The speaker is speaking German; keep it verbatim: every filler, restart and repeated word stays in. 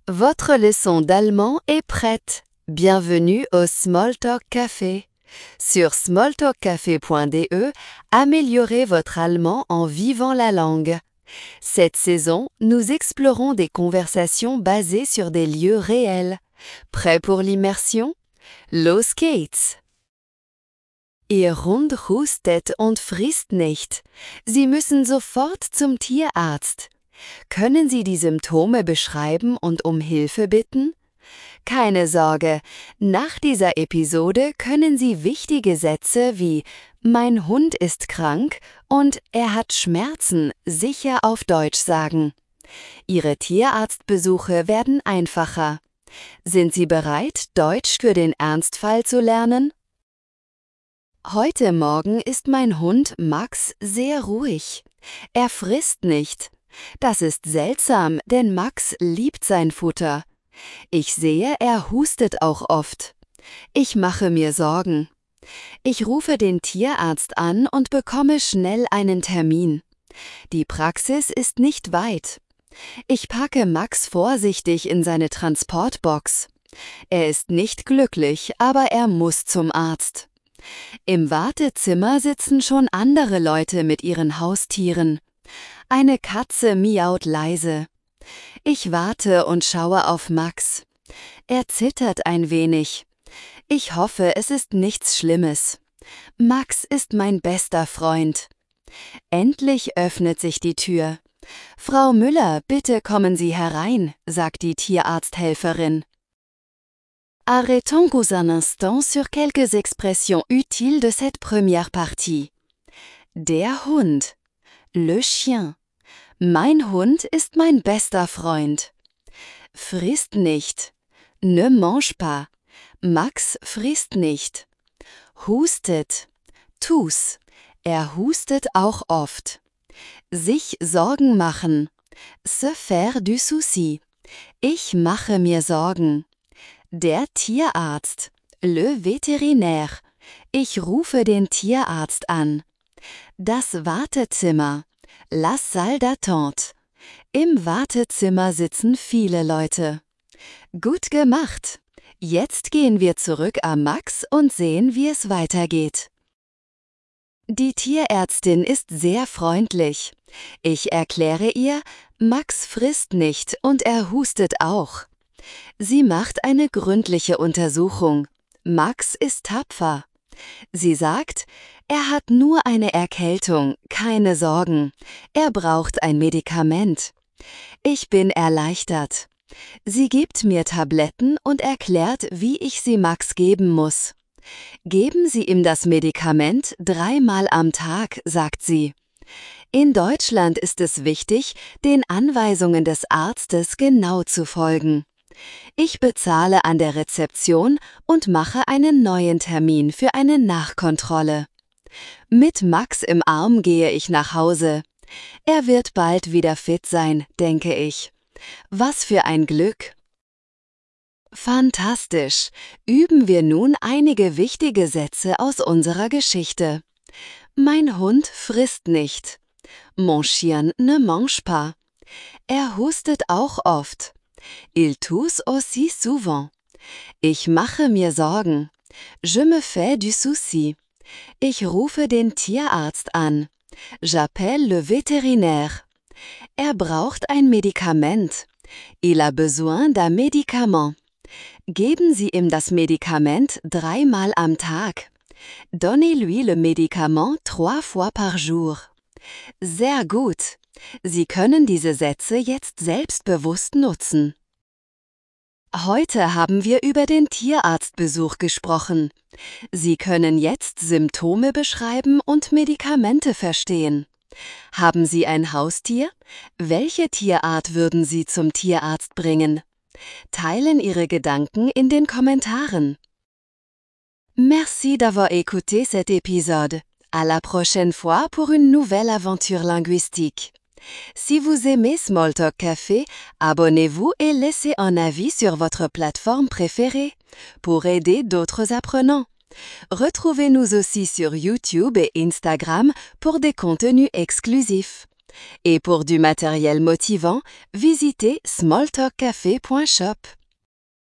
Votre leçon d'allemand est prête. Bienvenue au Smalltalk Café. Sur smalltalk café point d e, améliorez votre allemand en vivant la langue. Cette saison, nous explorons des conversations basées sur des lieux réels. Prêt pour l'immersion? Los geht's! Ihr Hund hustet und frisst nicht. Sie müssen sofort zum Tierarzt. Können Sie die Symptome beschreiben und um Hilfe bitten? Keine Sorge, nach dieser Episode können Sie wichtige Sätze wie „Mein Hund ist krank“ und „Er hat Schmerzen“ sicher auf Deutsch sagen. Ihre Tierarztbesuche werden einfacher. Sind Sie bereit, Deutsch für den Ernstfall zu lernen? Heute Morgen ist mein Hund Max sehr ruhig. Er frisst nicht. Das ist seltsam, denn Max liebt sein Futter. Ich sehe, er hustet auch oft. Ich mache mir Sorgen. Ich rufe den Tierarzt an und bekomme schnell einen Termin. Die Praxis ist nicht weit. Ich packe Max vorsichtig in seine Transportbox. Er ist nicht glücklich, aber er muss zum Arzt. Im Wartezimmer sitzen schon andere Leute mit ihren Haustieren. Eine Katze miaut leise. Ich warte und schaue auf Max. Er zittert ein wenig. Ich hoffe, es ist nichts Schlimmes. Max ist mein bester Freund. Endlich öffnet sich die Tür. »Frau Müller, bitte kommen Sie herein«, sagt die Tierarzthelferin. Arrêtons-nous un instant sur quelques expressions utiles de cette première partie. Der Hund. Le chien. Mein Hund ist mein bester Freund. Frisst nicht. Ne mange pas. Max frisst nicht. Hustet. Tus. Er hustet auch oft. Sich Sorgen machen. Se faire du souci. Ich mache mir Sorgen. Der Tierarzt. Le vétérinaire. Ich rufe den Tierarzt an. Das Wartezimmer. La salle d'attente. Im Wartezimmer sitzen viele Leute. Gut gemacht. Jetzt gehen wir zurück am Max und sehen, wie es weitergeht. Die Tierärztin ist sehr freundlich. Ich erkläre ihr, Max frisst nicht und er hustet auch. Sie macht eine gründliche Untersuchung. Max ist tapfer. Sie sagt, er hat nur eine Erkältung, keine Sorgen. Er braucht ein Medikament. Ich bin erleichtert. Sie gibt mir Tabletten und erklärt, wie ich sie Max geben muss. Geben Sie ihm das Medikament dreimal am Tag, sagt sie. In Deutschland ist es wichtig, den Anweisungen des Arztes genau zu folgen. Ich bezahle an der Rezeption und mache einen neuen Termin für eine Nachkontrolle. Mit Max im Arm gehe ich nach Hause. Er wird bald wieder fit sein, denke ich. Was für ein Glück! Fantastisch! Üben wir nun einige wichtige Sätze aus unserer Geschichte. Mein Hund frisst nicht. Mon chien ne mange pas. Er hustet auch oft. Il tousse aussi souvent. Ich mache mir Sorgen. Je me fais du souci. Ich rufe den Tierarzt an. J'appelle le vétérinaire. Er braucht ein Medikament. Il a besoin d'un médicament. Geben Sie ihm das Medikament dreimal am Tag. Donnez-lui le médicament trois fois par jour. Sehr gut. Sie können diese Sätze jetzt selbstbewusst nutzen. Heute haben wir über den Tierarztbesuch gesprochen. Sie können jetzt Symptome beschreiben und Medikamente verstehen. Haben Sie ein Haustier? Welche Tierart würden Sie zum Tierarzt bringen? Teilen Ihre Gedanken in den Kommentaren. Merci d'avoir écouté cet épisode. À la prochaine fois pour une nouvelle aventure linguistique. Si vous aimez Smalltalk Café, abonnez-vous et laissez un avis sur votre plateforme préférée pour aider d'autres apprenants. Retrouvez-nous aussi sur YouTube et Instagram pour des contenus exclusifs. Et pour du matériel motivant, visitez smalltalkcafé point shop.